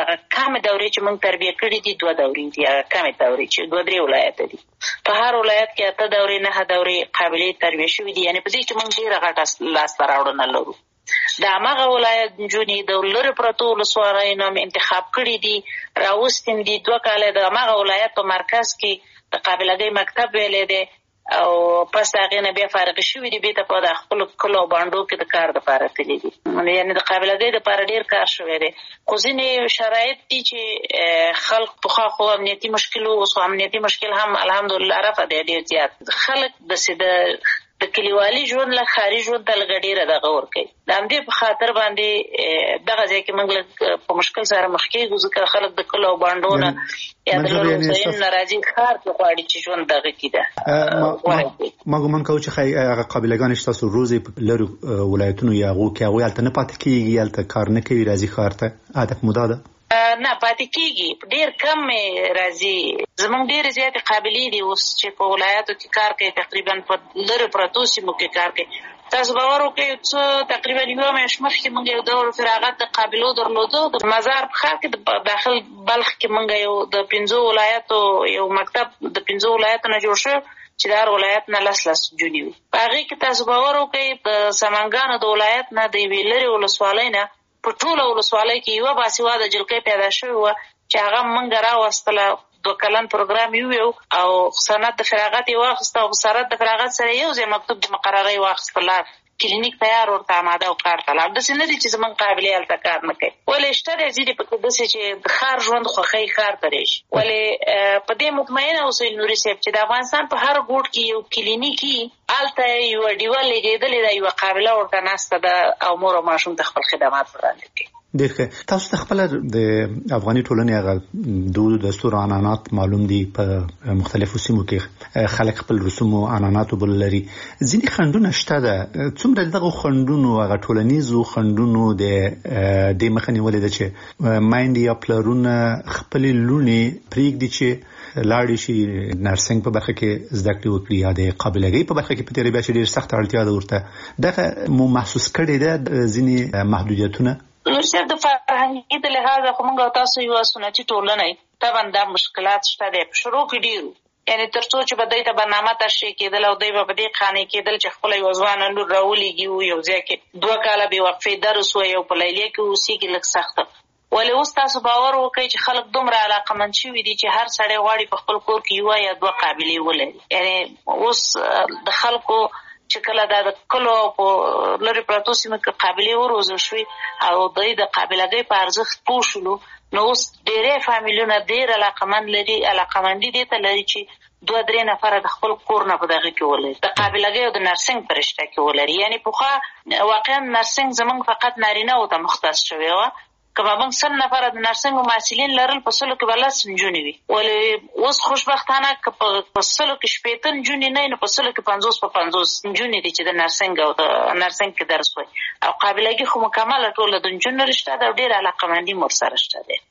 کم دورې چې موږ تربیه کړې دي دوه دورې دي کم دورې چې دوه درې ولایت دي په هر ولایت کې اته دورې نه دورې قابلې تربیه شوې دي یعنې په دې کې موږ ډېره غټه لاسته راوړنه لرو د هماغه ولایت نجونې د لرې پرتو ولسوالیو نه انتخاب کړي دي راوستې دي دوه کاله د هماغه ولایت په مرکز کې د قابلګۍ مکتب ویلی دی او پس هغې نه بیا فارغې شوي دي بېرته په د خپلو کلو او بانډو کې د کار دپاره تللي دي یعنې د قابلګۍ دپاره ډېر کار شوی دی خو ځینې شرایط دي چې خلک پخوا خو امنیتي مشکل و اوس خو امنیتي مشکل هم الحمدلله رفع دی ډېر زیات خلک داسې د د کلیوالي ژوند له ښاري ژوند ته لږه ډېره دغه ورکوي د همدې په خاطر باندې دغه ځای کې موږ لږ په مشکل سره مخ کېږو ځکه خلک د کلو او بانډو نه یا د لوړو ځایونو نه راځي ښار کې غواړي چې ژوند دغه کښې ده ما ګمان کوو چې ښایي هغه قابلګانې چې تاسو روزئ په لرو ولایتونو یا هغو کې هغوی هلته نه پاتې کېږي هلته کار نه کوي راځي ښار ته هدف مو دا ده نه پاتې کېږي ډېر کم راځي زموږ ډېرې زیاتې قابلې دي اوس چې په ولایاتو کې کار کوي تقریبا په لرې پرتو سیمو کې کار کوي تاسو باور وکړئ څه تقریبا یوه میاشت مخکې موږ یو ډول فراغت د قابلو درلودو د مزار په ښار کې د داخل بلخ کې موږ یو د پنځو ولایاتو یو مکتب د پنځو ولایاتو نه جوړ شو چې د هر ولایت نه لس لس جونې وي په هغې کې تاسو باور وکړئ د سمنګانو د ولایت نه د یوې لرې ولسوالۍ نه په ټوله ولسوالۍ کې یوه باسواده جلکۍ پیدا شوې وه چې هغه موږ راوستله دوه کلن پروګرام یو او سند د فراغت یې واخیسته او سند د فراغت سره یو ځای مکتوب د مقررۍ واخیستله کلینیک تیار ورته آماده او کار ته لاړ داسې نه دي چې زموږ قابلې هلته کار نه کوي ولې شته دی ځینې پکې داسې چې د ښار ژوند خوښوي ښار ته راشي ولې په دې مطمئنه اوسئ نوري صاحب چې د افغانستان په هر ګوټ کې یو کلینیک وي هلته یوه ډیوه لګېدلې ده یوه قابله ورته ناسته ده او مور او ماشوم ته خپل خدمات وړاندې کوي ډېر ښه تاسو ته خپله د افغاني ټولنې هغه دود دستور عنعنات معلوم دي په مختلفو سیمو کې خلک خپل رسوم او عنعناتو بل لري ځینې خنډونه شته ده څومره د دغو خنډونو هغه ټولنیزو خنډونو د دې مخه نیولې ده چې میندې یا پلرونه خپلې لوڼې پرېږدي چې لاړې شي نرسنګ په برخه کې زده کړې وکړي یا د قابلګۍ په برخه کې په تېره بیا چې ډېر سخته اړتیا ده ورته دغه مو محسوس کړې ده ځینې محدودیتونه نور صاحب د فرهنګي د لحاظه خو موږ او تاسو یوه سنتي ټولنه یو طبعا دا مشکلات شته دی په شروع کې ډېر وو یعنې تر څو چې به دوی ته برنامه تشریح کېدل او دوی به په دې قانع کېدل چې خپله یوه ځوانه لور راولېږي یو ځای کې دوه کاله بې وقفې درس وی او په لیلیه کې اوسېږي لږ سخته ولې اوس تاسو باور وکړئ چې خلک دومره علاقمند شوي دي چې هر سړی غواړي په خپل کور کې یوه یا دوه قابلې ولري یعنې اوس د خلکو چې کله دا د کلو په لرې پرتو سیمو کې قابلې وروزل شوي او دوی د قابلګۍ په ارزښت پوه شولو نو اوس ډېری فامیلونه ډېر علاقمند لري علاقمندي دې ته لري چې دوه درې نفره د خپل کور نه په دغه کې ولري د قابلګۍ او د نرسنګ په رشته کې ولري یعنې پخوا واقعا نرسنګ زموږ فقط نارینهو ته مختص شوی وه که به موږ سل نفره د نرسنګ محصلین لرل په سلو کې به لس نجونې وي ولې اوس خوشبختانه که په سلو کې شپېته نجونې نه وي نو په سلو کې پنځوس په پنځوس نجونې دي چې د نرسنګ او د نرسنګ کې درس وایي او قابلګي خو مکمله ټوله د نجونو رشته ده او ډېره علاقمندي مو ورسره شته دی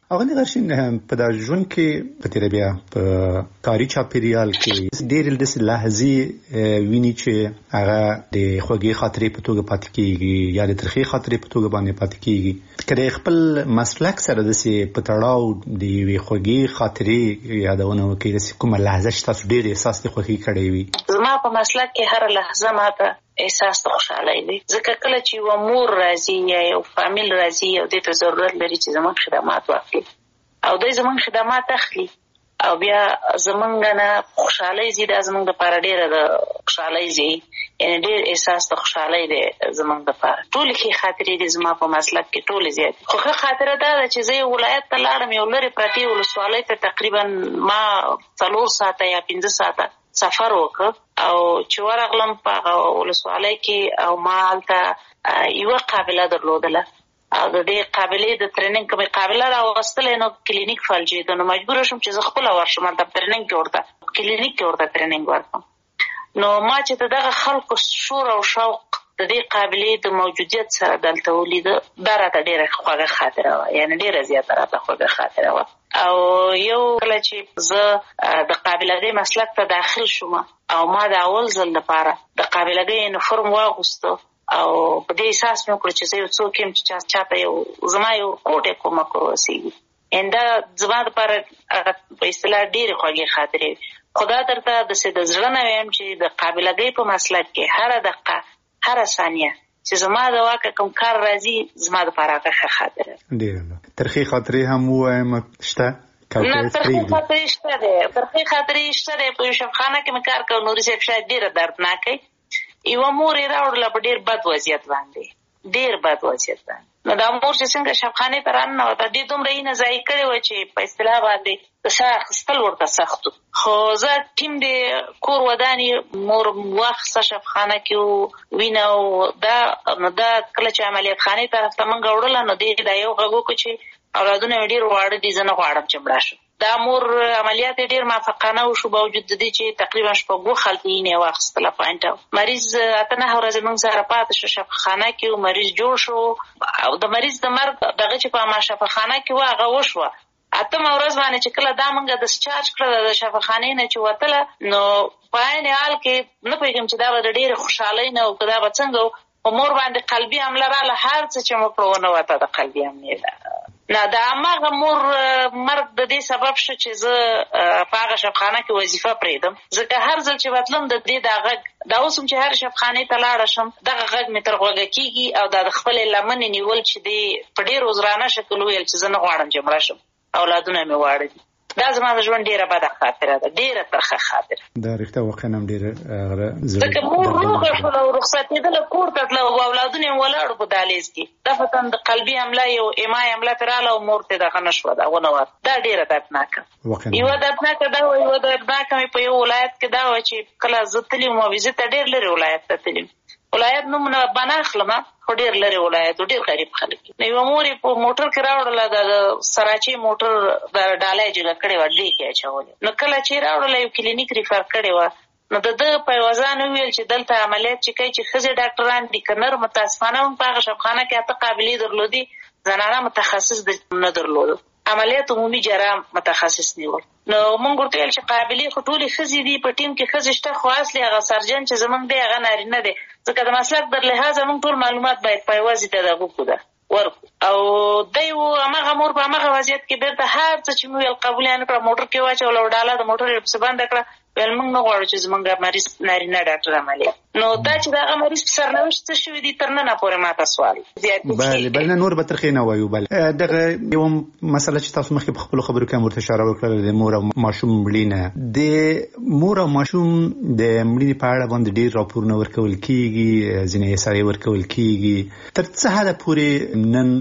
اغه نه غرشین په د ژوند کې په تیر بیا په کاری چاپیریال کې ډېر د لحظې ویني چې هغه د خوږی خاطرې په توګه پاتې کیږي یا د ترخی خاطرې په توګه باندې پاتې کیږي کله خپل مسلک سره د سي پټړاو دی وی خوږی خاطرې یادونه وکړي د کومه لحظه چې تاسو ډېر احساس د خوښي کړی وي. زما په مسلک کې هر لحظه ماته احساس د خوشحالۍ دی، ځکه کله چې یو مور راځي یا یو فامیل راځي او دې ته ضرورت لري چې زموږ خدمات واخلي او دوی زموږ خدمات اخلي او بیا زموږ نه خوشحالۍ زی دا زموږ لپاره ډېره د خوشحالۍ زی یعنې ډېر احساس د خوشحالۍ دی زموږ لپاره. ټولې ښې خاطرې دي زما په مسلک کې ټولې زیاتې، خو ښه خاطره دا ده چې زه یو ولایت ته لاړم، یو لرې پرتې ولسوالۍ ته تقریبا ما څلور ساعته یا پنځه ساعته سفر وکړ او چې ورغلم په هغه ولسوالۍ کې او ما هلته یوه قابله درلودله او د دې قابلې د ټریننګ کومې قابله راوستلې نو کلینیک فلجېده، نو مجبوره شوم چې زه خپله ورشم هلته ټریننګ کې ورته کلینیک کې ورته ټریننګ ورکړم. نو ما چې د دغه خلکو شور او شوق د دې قابلې د موجودیت سره دلته ولیده، دا راته ډېره خوږه خاطره وه، یعنې ډېره زیاته راته خوږه خاطره وه. او یو کله چې زه د قابلګۍ مسلک ته داخل شوم او ما د اول ځل لپاره د قابلګۍ یونیفورم واغوسته او په دې احساس مې وکړ چې زه یو څوک یم چې چاته یو زما یو کوټې کومک ورسېږي. دا زما دپاره په اصطلاح ډېرې خوږې خاطرې وي. خو دا درته داسې د زړه نه وایم چې د قابلګۍ په مسلک کې هره دقیقه هره ثانیه چې زما د واقع کوم کار راځي زما دپاره هغه ښه خاطره ده. ډېره ترخې خاطرې هم ووایم شته؟ نه ترخې خاطرې شته دی، ترخې خاطرې شته دی. په شفخانه کې مې کار کوم، نوري صاحب شاید ډېره دردناکه یوه مور یې راوړله په ډېر بد وضعیت باندې، ډېر بد وضعیت باندې. نو دا مور چې څنګه شفخانې ته راننوته دې دومره یې نه ضایع کړې وه چې په اصطلاح باندې د ساه اخیستل ورته سخت و. خو زه ټیم دې کور ودانې مور واخیسته شفخانه کې وینه او دا نو دا کله چې عملیات خانې طرف ته موږ وړله نو دې دا یو غږ وکړو چې اولادونه مې ډېر واړه دي، زه نه غواړم چې مړه شم. دا مور عملیات یې ډېر موفقانه وشو باوجود د دې چې تقریبا شپږ خلطې یې واخیستله پاینټه. مریض اته نهه ورځې موږ سره پاتې شو شفاخانه کې او مریض جوړ شو او د مریض د مرګ دغه چې په ما شفاخانه کې وه هغه وشوه. اتمه ورځ باندې چې کله دا موږ ډسچارج کړله د شفاخانې نه چې وتله نو په عین حال کې نه پوهېږم چې دا به د ډېرې خوشحالۍ نه او که دا به څنګه په مور باندې قلبي حمله راله، هر څه چې مو کړه ونه وته د قلبي حملې نه. د هماغه مور مرګ د دې سبب شو چې زه په هغه شفخانه کې وظیفه پرېږدم، ځکه هر ځل چې وتلم د دې دا غږ دا اوس هم چې هر شفخانې ته لاړه شم دغه غږ مې تر غوږه کېږي او دا د خپلې لمنې نیول چې دی په ډېر عذرانه شکل ویل چې زه نه غواړم چې مړه شم، اولادونه مې واړه دي. دا زما د ژوند ډېره بده خاطره ده، ډېره ترخه خاطره. دا رښتیا واقعا هم ډېره ځکه مور روغه شوله او رخصتېدله کور ته تله او اولادونه یې ولاړو په دهلیز کې، دفعتا د قلبي حمله یو ایمای حمله ترې راغله او مور ته دغه نه شوه دا ونه وه. دا ډېره دردناکه یوه دردناکه دا وه. یوه دردناکه مې په یو ولایت کې دا وه چې کله زه تلي وم او ویزې ته ډېر لرې ولایت ته تلي ولایت نوم نه به نه اخلم خو ډېر لرې ولایت و، ډېر غریب خلک. نو یوه مور یې په موټر کې راوړله د سراچې موټر د ډالۍ جګه کړې وه ډې کې اچولې. نو کله چې یې راوړله یو کلینیک ریفر کړې وه نو د ده په یوه ځان وویل چې دلته عملیات چې کوي چې ښځې ډاکټران دي که نر. متاسفانه هم په هغه شفخانه کې اته قابلې درلودي، زنانه متخصص نه درلودو، عملیات عمومي جراح متخصص نیول. نو مونږ ورته ویل چې قابلې خو ټولې ښځې دي، په ټیم کې ښځې شته، خو اصلي هغه سرجن چې زمونږ دی هغه نارینه دی، ځکه د مسلک در لحاظه مونږ ټول معلومات باید په یوازې د دغو کو ورکو. او دی و هماغه مور په هماغه وضعیت کې بېرته هر څه چې مې ویل قبول یې نه کړه، موټر کې واچوله او ډاله د موټر یې پسې بنده کړه. ویل موږ نه غواړو چې زمونږ مریض نارینه ډاکټر عملیات. نو دا چې د هغه مریض په سرنوشت څه شوي دي تر ننه پورې ماته سوال بله بله نور به ترخې نه وایو. بله دغه یوه مسله چې تاسو مخکې په خپلو خبرو کې هم ورته اشاره وکړله د مور او ماشوم مړینه. د مور او ماشوم د مړینې په اړه باندې ډېر راپورونه ورکول کېږي، ځینې احصایې ورکول کېږي. تر څه حده پورې نن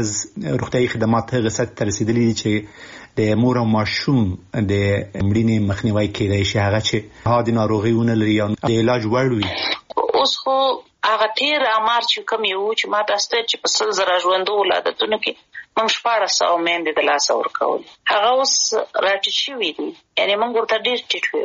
ورځ روغتیایي خدمات هغه سطح ته رسېدلي دي چې د مور او ماشوم د مړینې مخنیوی کېدای شي هغه چې حادي ناروغي ونه لري یا د علاج وړ وي؟ اوس خو هغه تېر امار چې کوم یې و چې ما تاسو ته چې په سل زره ژوندو ولادتونو کې موږ شپاړس سوه میندې د لاسه ورکول، هغه اوس راټیټ شوي دي. یعنې موږ ورته ډېر ټیټ ویو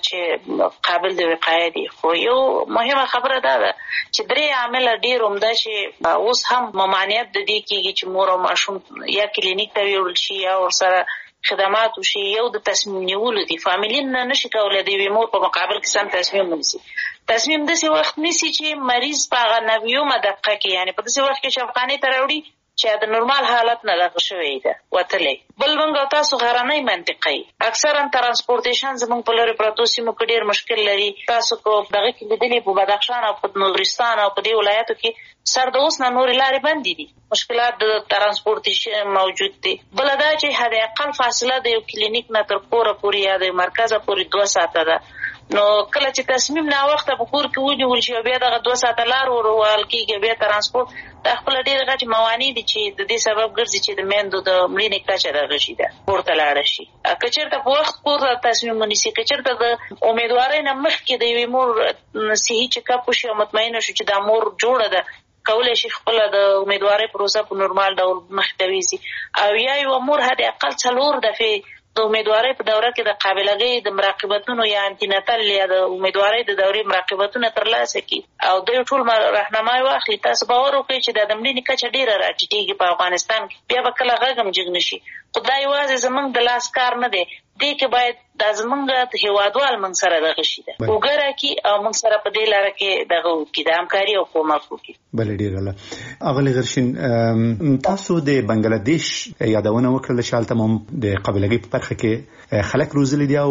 چې قابل د وقایه دي. خو یو مهمه خبره دا ده چې درې عامل ډیر عمده چې اوس هم ممانعت د دې کېږي چې مور او ماشوم یا کلینیک ته ویول شي یا ورسره خدمات وشي. یو د تصمیم نیولو دي. فامیلین نه نشي کولی د یوې مور په مقابل کې سم تصمیم ونیسي. تصمیم داسې وخت نیسي چې مریض په هغه نویومه دقیقه کې یعنې په داسې وخت کې چې افغانۍ ته راوړي چې د نورمال حالت نه دغه شوی ده وتلی. بل موږ او تاسو غرنۍ منطقه یي. اکثرا ترانسپورټیشن زموږ په لرې پرتو سیمو کې ډېر مشکل لري. تاسو کو دغه کې لیدلي په بدخشان او په نورستان او په دې ولایاتو کې سر د اوس نه نورې لارې بندې دي. مشکلات د ترانسپورټیشن موجود دي. بله دا چې حد اقل فاصله د یو کلینیک نه تر کوره پورې یا د مرکزه پورې دوه ساعته ده. نو کله چې تصمیم ناوخته په کور کې ونیول شي او بیا دغه دوه ساعته لار ورول کېږي بیا ترانسپورټ دا خپله ډېرې غټې موانع دي چې د دې سبب ګرځي چې د میندو د مړینې کچه دغه شي ده پورته لاړه شي. که چېرته په وخت کور ته تصمیم ونیسي، که چېرته د امیدوارۍ نه مخکې د یوې مور صحي چکاپ وشي او مطمئنه شو چې دا مور جوړه ده، کولی شي خپله د امیدوارۍ پروسه په نورمال ډول مخته ویسي. او یا یوه مور حد اقل څلور دفعې د امیدوارۍ په دوره کې د قابلګۍ د مراقبتونو یا انتیناتل یا د امیدوارۍ د دورې مراقبتونه ترلاسه کړي او دوی ټول راهنمایي واخلي. تاسو باور وکړئ چې د مړینې کچه ډېره راټیټېږي په افغانستان کې. بیا به کله غږ هم جګ نه شي. خو دا یوازې زموږ د لاس کار نه دی. دې کې باید دا زموږ هېوادوال موږ سره دغه شي ده اوږه راکړي او موږ سره په دې لاره کې دغه وکړي، د همکاري او کومک وکړي. بله ډېره ښه. اغلې غرشین، تاسو د بنګلادیش یادونه وکړله چې هلته هم د قابلګۍ په برخه کې خلک روزلي دي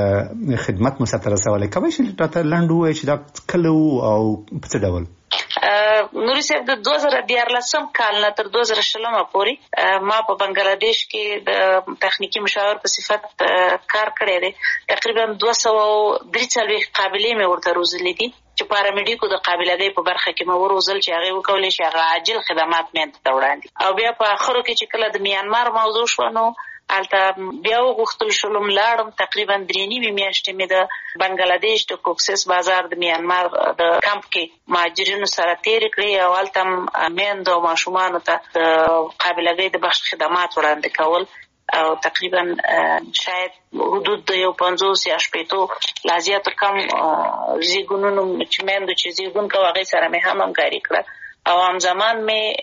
او خدمت مو سرته رسولی. کولی شئ راته لنډ ووایئ چې دا کله و او په څه ډول؟ نوري صاحب د دوه زره دیارلسم کال نه تر دوه زره شلمه پورې ما په بنګلادیش کې د تخنیکي مشاور په صفت کار کړی دی. تقریبا دوه سوه درې څلوېښت قابلې مې ورته روزلي دي چې پارامېډیکو د قابلګۍ په برخه کې مې وروزل چې هغې وکولی شي هغه عاجل خدمات میندو ته وړاندې. او بیا په آخرو کې چې کله د میانمار موضوع شوه نو هلته بیا وغوښتل شولم لاړم. تقریبا درې نیمې میاشتې مې د بنګلادیش د کوکسس بازار د میانمار د کمپ کې مهاجرینو سره تېرې کړې او هلته هم میندو او ماشومانو ته د قابلګۍ د بخش خدمات وړاندې کول او تقریبا شاید حدود د یو پنځوس یا شپېتو لا زیاتو کم زیږونونو چې میندو چې زیږون کوو هغې سره مې هم همکاري کړه او همزمان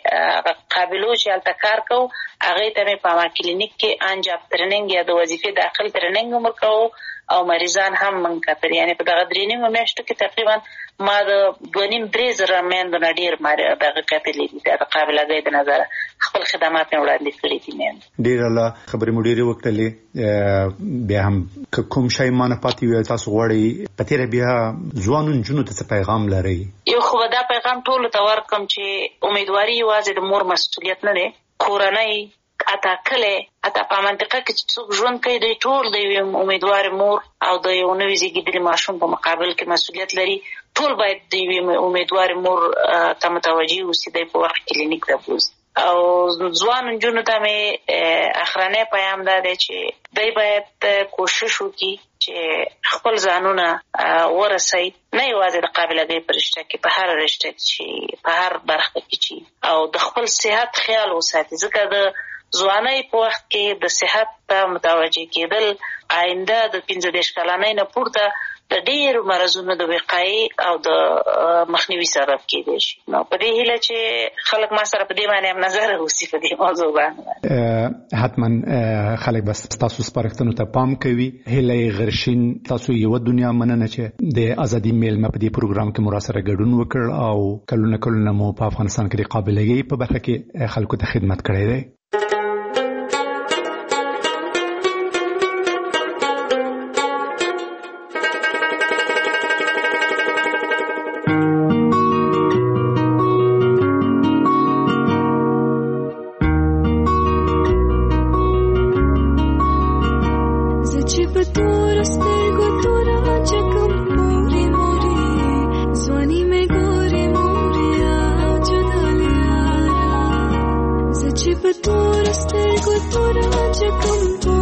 مې قابلو چې هلته کار کوو هغې ته مې په هغه کلینیک کې انجاب ترننګ یا د وظیفې داخل ترننګ هم ورکوو او مریضان هم موږ کتل. یعنې په دغه درې نیمو میاشتو کې تقریبا ما د دوه نیم درې زره میندو نه ډېر دغه کتلي دي. د قابلګۍ د نظره خپل خدمات مې وړاندې کړي دي میندو. ډېره ښه خبرې مو ډېرې وکړلې. بیا هم که کوم شی ما نه پاتې وي تاسو غواړئ په تېره بیا ځوانو نجونو ته څه پیغام لرئ؟ یو خو به دا پیغام ټولو ته ورکړم چې امیدواري یوازې د مور مسؤلیت نه دی. کورنۍ اته کلی اته په منطقه کې چې څوک ژوند کوي دوی ټول د یوې امیدوارې مور او د یو نوي زیږېدلي ماشوم په مقابل کې مسؤلیت لري. ټول باید د یوې امیدوارې مور ته متوجه اوسي، دی په وخت کلینیک ته بوځي. او ځوانو نجونو ته مې اخرنی پیام دا دی چې دی باید کوشش وکړي چې خپل ځانونه ورسوي، نه یوازې د قابلګۍ په رشته کې، په هر رشته کې چې په هر برخه کې چې او د خپل صحت خیال وساتي. ځکه د ځوانۍ په وخت کې د صحت ته متوجه کېدل آینده د پنځه دېرش کلنۍ نه پورته د ډېرو مرضونو د وقایې او د مخنیوي سبب کېدی شي. نو په دې هیله چې خلک ما سره په دې باندې هم نظر اوسي په دې موضوع باندې. حتما خلک بس تاسو سپارښتنو ته پام کوي. هیله غرشین، تاسو یو دنیا مننه چې د ازادي میلمه په دې پروګرام کې مو راسره ګډون وکړ او کلونه کلونه مو په افغانستان کې د قابلګۍ په برخه کې خلکو ته خدمت کړی دی. Chip, tu, tu, tu, tu, tu, tu, tu, tu,